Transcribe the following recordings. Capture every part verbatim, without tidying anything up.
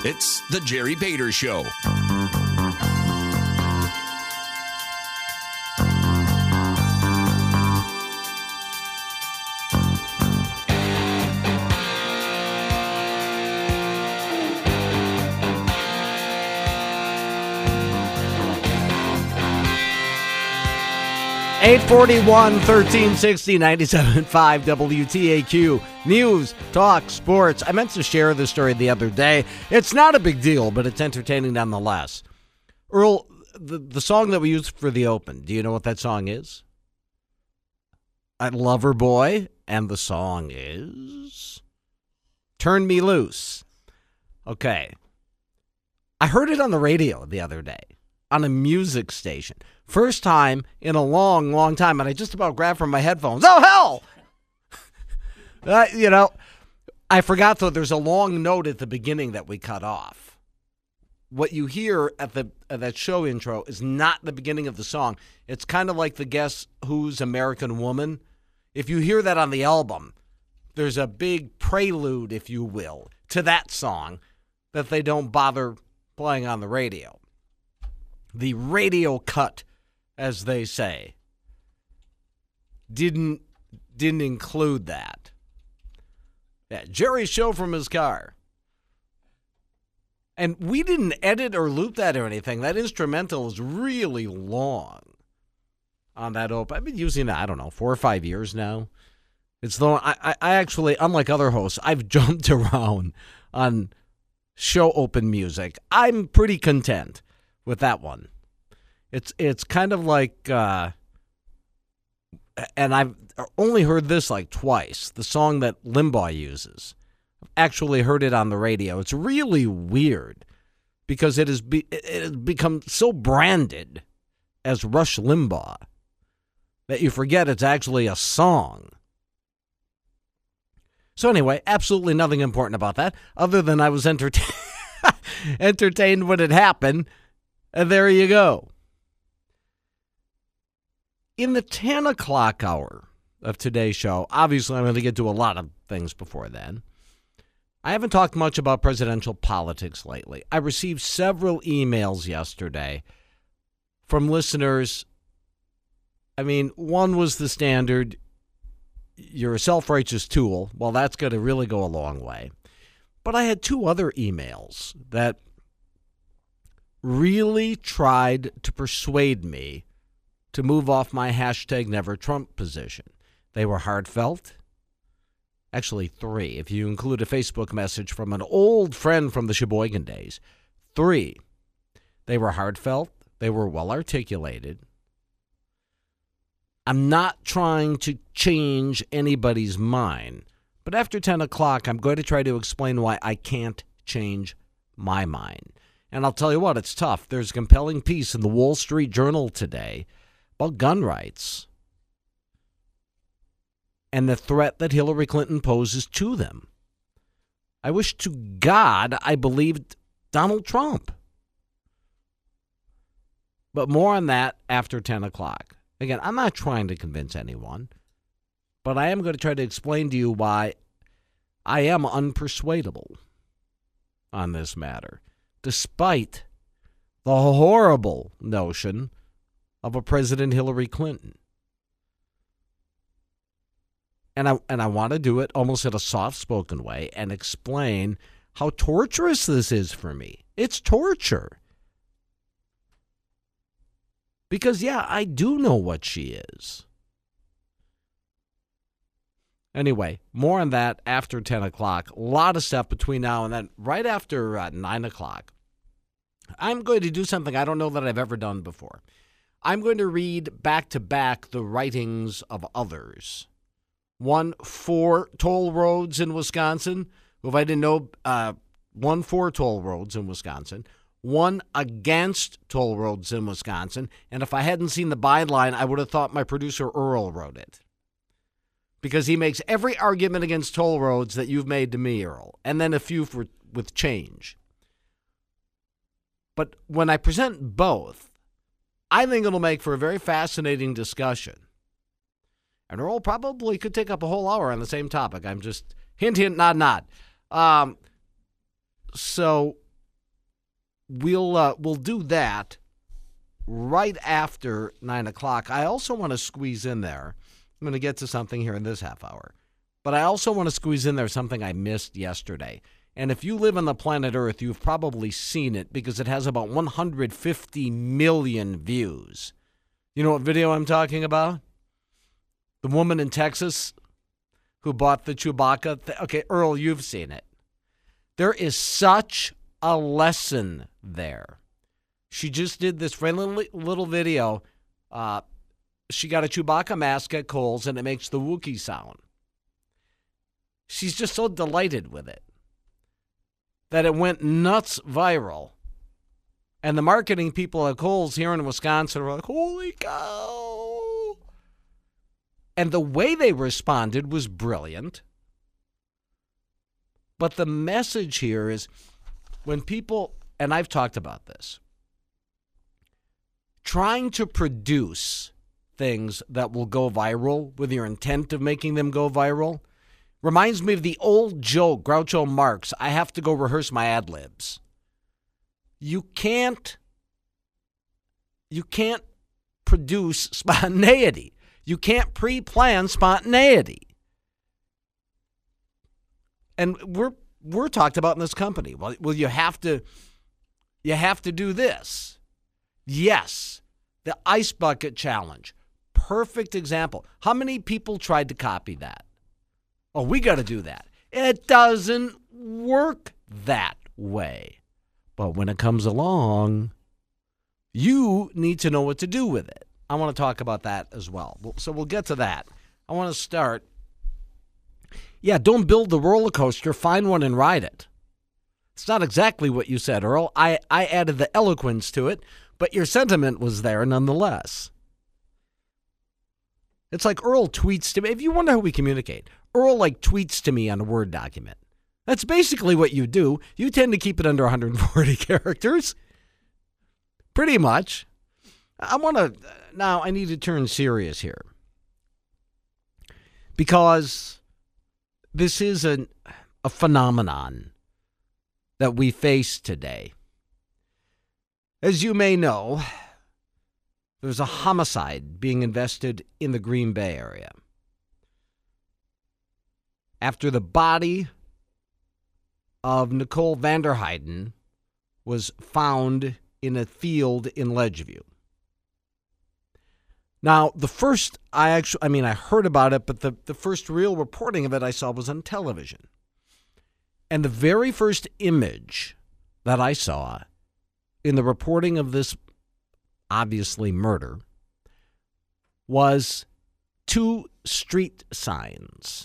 It's The Jerry Bader Show. eight forty-one, thirteen sixty, ninety-seven point five W T A Q. News, talk, sports. I meant to share this story the other day. It's not a big deal, but it's entertaining nonetheless. Earl, the, the song that we used for the Open, do you know what that song is? At Loverboy, and the song is Turn Me Loose. Okay. I heard it on the radio the other day on a music station. First time in a long, long time, and I just about grabbed from my headphones. Oh, hell! uh, you know, I forgot, though, there's a long note at the beginning that we cut off. What you hear at the at that show intro is not the beginning of the song. It's kind of like the Guess Who's American Woman. If you hear that on the album, there's a big prelude, if you will, to that song that they don't bother playing on the radio. The radio cut, as they say, didn't didn't include that. Yeah, Jerry's show from his car. And we didn't edit or loop that or anything. That instrumental is really long on that open. I've been using it, I don't know, four or five years now. It's the I, I, I actually, unlike other hosts, I've jumped around on show open music. I'm pretty content with that one. It's it's kind of like, uh, and I've only heard this like twice, the song that Limbaugh uses. I've actually heard it on the radio. It's really weird because it has, be, it has become so branded as Rush Limbaugh that you forget it's actually a song. So anyway, absolutely nothing important about that other than I was entertained, entertained when it happened, and there you go. In the ten o'clock hour of today's show, obviously I'm going to get to a lot of things before then. I haven't talked much about presidential politics lately. I received several emails yesterday from listeners. I mean, one was the standard, you're a self-righteous tool. Well, that's going to really go a long way. But I had two other emails that really tried to persuade me to move off my hashtag Never Trump position. They were heartfelt. Actually, three, if you include a Facebook message from an old friend from the Sheboygan days. Three. They were heartfelt. They were well-articulated. I'm not trying to change anybody's mind, but after ten o'clock, I'm going to try to explain why I can't change my mind. And I'll tell you what, it's tough. There's a compelling piece in the Wall Street Journal today about gun rights and the threat that Hillary Clinton poses to them. I wish to God I believed Donald Trump. But more on that after ten o'clock. Again, I'm not trying to convince anyone, but I am going to try to explain to you why I am unpersuadable on this matter, despite the horrible notion of a President Hillary Clinton. And I and I want to do it almost in a soft-spoken way and explain how torturous this is for me. It's torture. Because, yeah, I do know what she is. Anyway, more on that after ten o'clock. A lot of stuff between now and then. Right after uh, nine o'clock, I'm going to do something I don't know that I've ever done before. I'm going to read back-to-back the writings of others. One for toll roads in Wisconsin. If I didn't know, uh, one for toll roads in Wisconsin. One against toll roads in Wisconsin. And if I hadn't seen the byline, I would have thought my producer Earl wrote it. Because he makes every argument against toll roads that you've made to me, Earl. And then a few for, with change. But when I present both, I think it'll make for a very fascinating discussion. And Earl probably could take up a whole hour on the same topic. I'm just hint, hint, nod, nod. Um, so we'll uh, we'll do that right after nine o'clock. I also want to squeeze in there. I'm going to get to something here in this half hour. But I also want to squeeze in there something I missed yesterday. And if you live on the planet Earth, you've probably seen it because it has about one hundred fifty million views. You know what video I'm talking about? The woman in Texas who bought the Chewbacca. Th- okay, Earl, you've seen it. There is such a lesson there. She just did this friendly little video. Uh, she got a Chewbacca mask at Kohl's, and it makes the Wookiee sound. She's just so delighted with it that it went nuts viral. And the marketing people at Kohl's here in Wisconsin were like, holy cow. And the way they responded was brilliant. But the message here is when people, and I've talked about this, trying to produce things that will go viral with your intent of making them go viral reminds me of the old joke, Groucho Marx, I have to go rehearse my ad-libs. You can't, you can't produce spontaneity. You can't pre-plan spontaneity. And we're we're talked about in this company. Well, well, you have to you have to do this. Yes, the ice bucket challenge. Perfect example. How many people tried to copy that? Oh, we got to do that. It doesn't work that way. But when it comes along, you need to know what to do with it. I want to talk about that as well. So we'll get to that. I want to start. Yeah, don't build the roller coaster. Find one and ride it. It's not exactly what you said, Earl. I, I added the eloquence to it, but your sentiment was there nonetheless. It's like Earl tweets to me. If you wonder how we communicate, Earl like tweets to me on a Word document. That's basically what you do. You tend to keep it under one hundred forty characters. Pretty much. I want to, now I need to turn serious here. Because this is an, a phenomenon that we face today. As you may know, there's a homicide being invested in the Green Bay area. After the body of Nicole Vanderheiden was found in a field in Ledgeview. Now, the first, I actually, I mean, I heard about it, but the, the first real reporting of it I saw was on television. And the very first image that I saw in the reporting of this, obviously murder, was two street signs.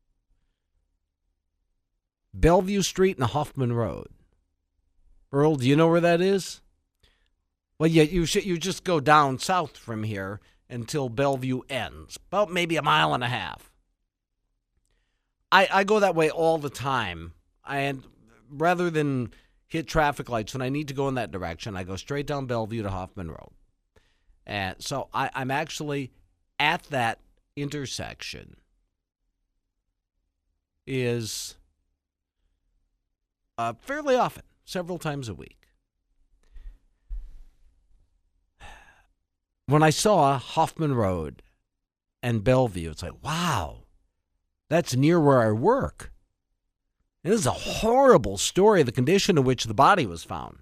Bellevue Street and Hoffman Road. Earl, do you know where that is? Well, yeah, you should, you just go down south from here until Bellevue ends, about maybe a mile and a half. I, I go that way all the time. And rather than hit traffic lights when I need to go in that direction, I go straight down Bellevue to Hoffman Road. And so I, I'm actually at that intersection is uh, fairly often, several times a week. When I saw Hoffman Road and Bellevue, it's like, wow, that's near where I work. And this is a horrible story of the condition in which the body was found.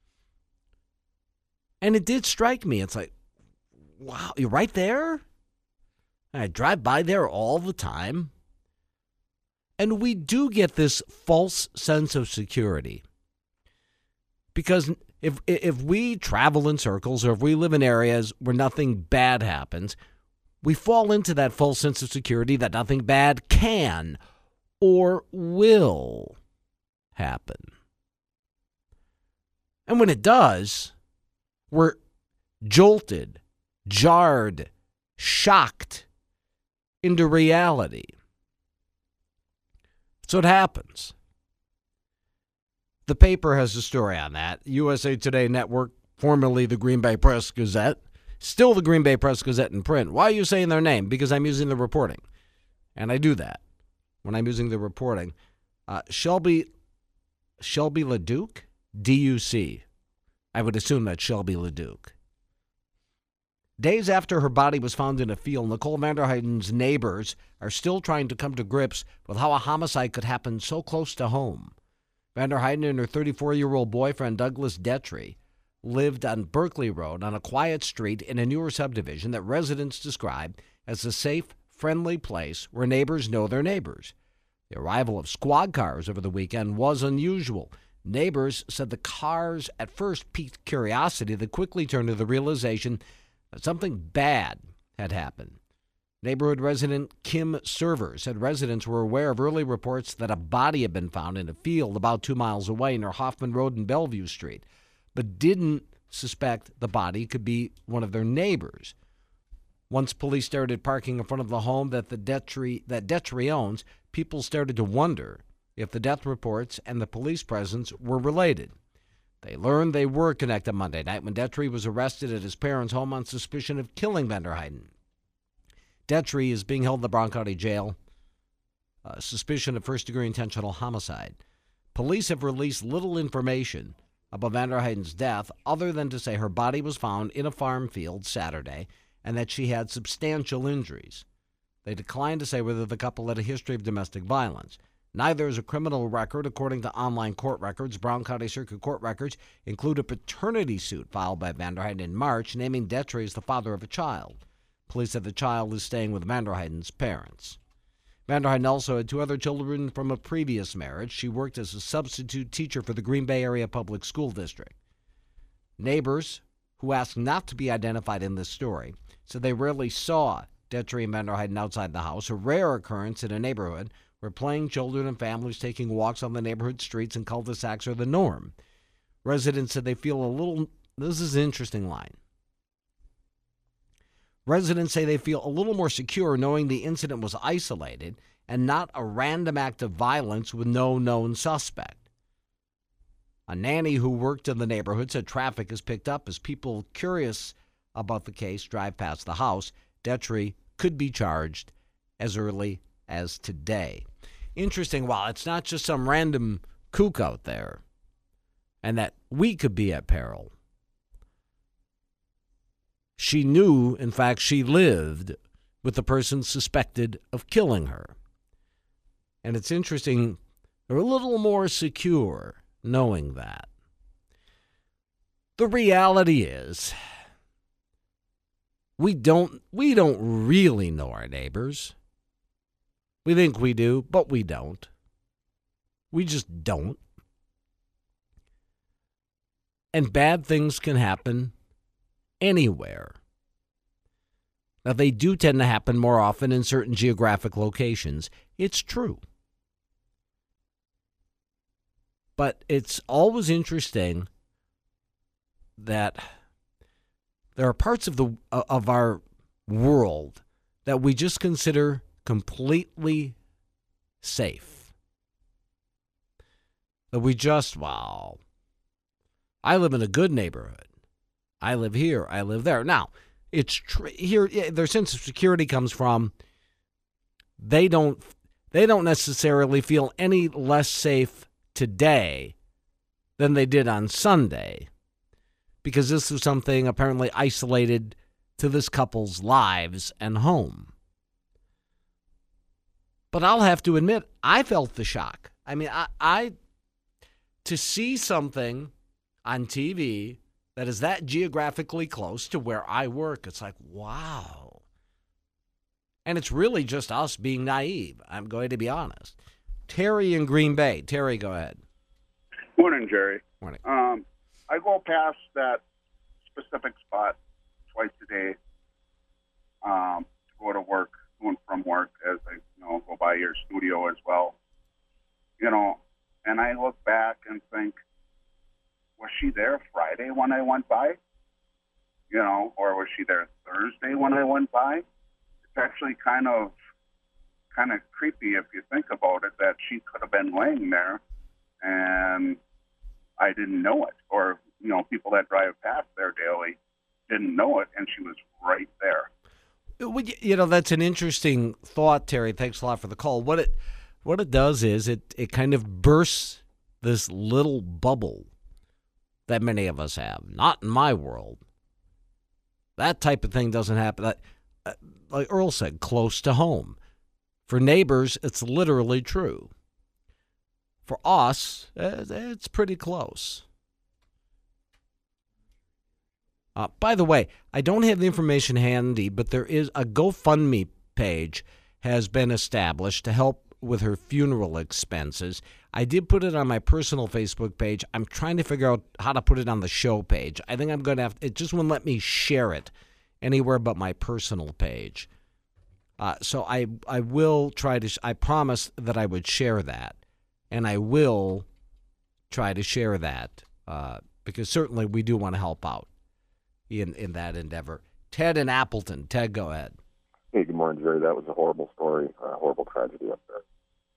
And it did strike me. It's like, wow, you're right there? I drive by there all the time. And we do get this false sense of security. Because if if we travel in circles or if we live in areas where nothing bad happens, we fall into that false sense of security that nothing bad can or will happen. And when it does, we're jolted, jarred, shocked into reality. So it happens. The paper has a story on that. U S A Today Network, formerly the Green Bay Press Gazette, still the Green Bay Press Gazette in print. Why are you saying their name? Because I'm using the reporting. And I do that when I'm using the reporting. Uh, Shelby, Shelby LaDuke, D U C. I would assume that's Shelby LeDuc. Days after her body was found in a field, Nicole Vanderheyden's neighbors are still trying to come to grips with how a homicide could happen so close to home. Vanderheyden and her thirty-four-year-old boyfriend, Douglas Detry, lived on Berkeley Road on a quiet street in a newer subdivision that residents describe as a safe, friendly place where neighbors know their neighbors. The arrival of squad cars over the weekend was unusual. Neighbors said the cars at first piqued curiosity that quickly turned to the realization that something bad had happened. Neighborhood resident Kim Server said residents were aware of early reports that a body had been found in a field about two miles away near Hoffman Road and Bellevue Street, but didn't suspect the body could be one of their neighbors. Once police started parking in front of the home that the Detry, that Detry owns, people started to wonder if the death reports and the police presence were related. They learned they were connected Monday night when Detry was arrested at his parents' home on suspicion of killing Vanderheyden. Detry is being held in the Brown County Jail, uh, suspicion of first-degree intentional homicide. Police have released little information about Vanderheyden's death other than to say her body was found in a farm field Saturday and that she had substantial injuries. They declined to say whether the couple had a history of domestic violence. Neither is a criminal record, according to online court records. Brown County Circuit Court records include a paternity suit filed by Vanderheyden in March, naming Detry as the father of a child. Police said the child is staying with Vanderheyden's parents. Vanderheyden also had two other children from a previous marriage. She worked as a substitute teacher for the Green Bay Area Public School District. Neighbors, who asked not to be identified in this story, said they rarely saw Detry and Vanderheyden outside the house, a rare occurrence in a neighborhood where playing children and families taking walks on the neighborhood streets and cul-de-sacs are the norm. Residents said they feel a little, this is an interesting line. Residents say they feel a little more secure knowing the incident was isolated and not a random act of violence with no known suspect. A nanny who worked in the neighborhood said traffic is picked up as people curious about the case drive past the house. Detry could be charged as early as today. Interesting, while it's not just some random kook out there and that we could be at peril. She knew, in fact, she lived with the person suspected of killing her. And it's interesting, they're a little more secure knowing that. The reality is, we don't we don't really know our neighbors. We think we do, but we don't. We just don't. And bad things can happen anywhere. Now, they do tend to happen more often in certain geographic locations. It's true. But it's always interesting that there are parts of the of our world that we just consider completely safe. That we just, wow, I live in a good neighborhood. I live here. I live there. Now, it's tr- here. Their sense of security comes from they don't they don't necessarily feel any less safe today than they did on Sunday, because this was something apparently isolated to this couple's lives and home. But I'll have to admit, I felt the shock. I mean, I, I to see something on T V that is that geographically close to where I work, it's like, wow. And it's really just us being naive. I'm going to be honest. Terry in Green Bay. Terry, go ahead. Morning, Jerry. Morning. Um, I go past that specific spot twice a day um, to go to work, going from work as I you know go by your studio as well. You know, and I look back and think, was she there Friday when I went by? You know, or was she there Thursday when I went by? It's actually kind of kind of creepy if you think about it, that she could have been laying there and I didn't know it. Or, you know, people that drive past there daily didn't know it, and she was right there. You know, that's an interesting thought, Terry. Thanks a lot for the call. What it what it does is it, it kind of bursts this little bubble that many of us have. Not in my world. That type of thing doesn't happen. That, uh, like Earl said, close to home. For neighbors, it's literally true. For us, uh, it's pretty close. Uh, by the way, I don't have the information handy, but there is a GoFundMe page has been established to help with her funeral expenses. I did put it on my personal Facebook page. I'm trying to figure out how to put it on the show page. I think I'm going to have, it just won't let me share it anywhere but my personal page. Uh, so I I will try to, I promised that I would share that. And I will try to share that uh, because certainly we do want to help out in, in that endeavor. Ted in Appleton. Ted, go ahead. Hey, good morning, Jerry. That was a horrible story, a horrible tragedy up there.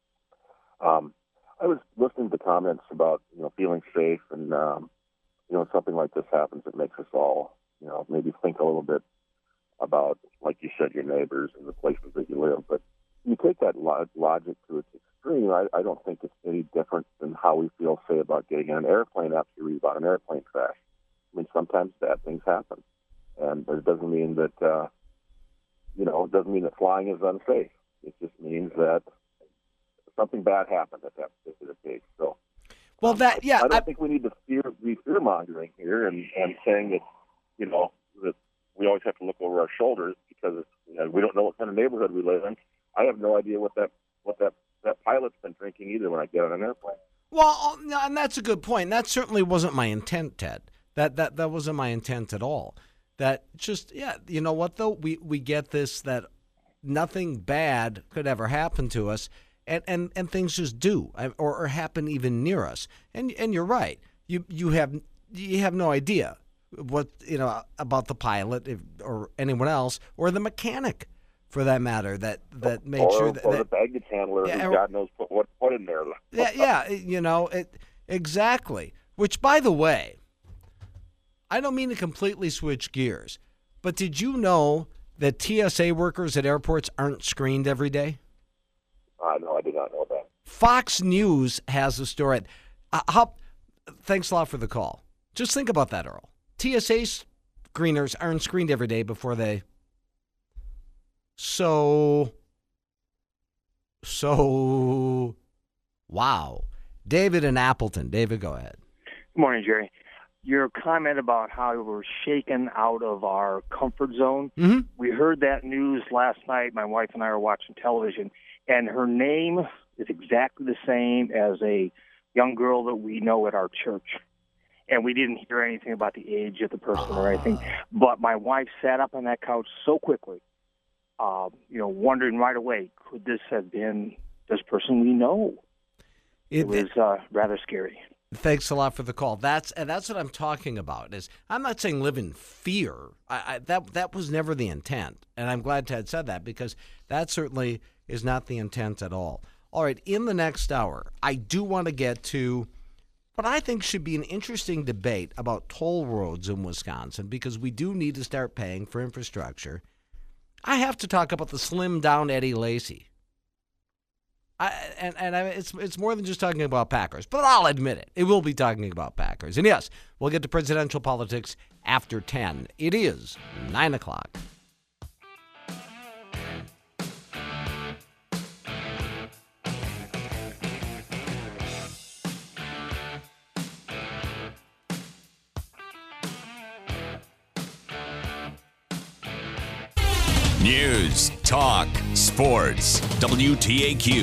Um, I was listening to comments about, you know, feeling safe, and, um, you know, something like this happens, it makes us all, you know, maybe think a little bit about, like you said, your neighbors and the places that you live. But you take that lo- logic to its extreme, I, I don't think it's any different than how we feel, say, about getting in an airplane after you read about an airplane crash. I mean, sometimes bad things happen, and but it doesn't mean that, uh, you know, it doesn't mean that flying is unsafe. It just means that something bad happened at that particular case. So, well, that yeah, I don't I, think we need to fear be fear mongering here and, and saying that, you know, that we always have to look over our shoulders because you know, we don't know what kind of neighborhood we live in. I have no idea what that what that, that pilot's been drinking either when I get on an airplane. Well, and that's a good point. That certainly wasn't my intent, Ted. That that that wasn't my intent at all. That just yeah, you know what though? We we get this that nothing bad could ever happen to us. And, and and things just do, or, or happen even near us. And and you're right. You you have you have no idea what you know about the pilot if, or anyone else, or the mechanic, for that matter. That that made or, sure that, or that the baggage handler, yeah, who God knows put what put in there. yeah, yeah, you know it exactly. Which, by the way, I don't mean to completely switch gears, but did you know that T S A workers at airports aren't screened every day? Uh, no, I did not know that. Fox News has a story. Uh, how, thanks a lot for the call. Just think about that, Earl. T S A screeners aren't screened every day before they. So, so, wow. David in Appleton. David, go ahead. Good morning, Jerry. Your comment about how we're shaken out of our comfort zone. Mm-hmm. We heard that news last night. My wife and I were watching television. And her name is exactly the same as a young girl that we know at our church. And we didn't hear anything about the age of the person or anything. But my wife sat up on that couch so quickly, uh, you know, wondering right away, could this have been this person we know? It, it was uh, rather scary. Thanks a lot for the call. That's and that's what I'm talking about. Is I'm not saying live in fear. I, I, that that was never the intent, and I'm glad Ted said that because that certainly is not the intent at all. All right, in the next hour, I do want to get to what I think should be an interesting debate about toll roads in Wisconsin because we do need to start paying for infrastructure. I have to talk about the slimmed down Eddie Lacy. I, and and I, it's it's more than just talking about Packers, but I'll admit it. It will be talking about Packers. And yes, we'll get to presidential politics after ten. It is nine o'clock. News, talk, sports. W T A Q.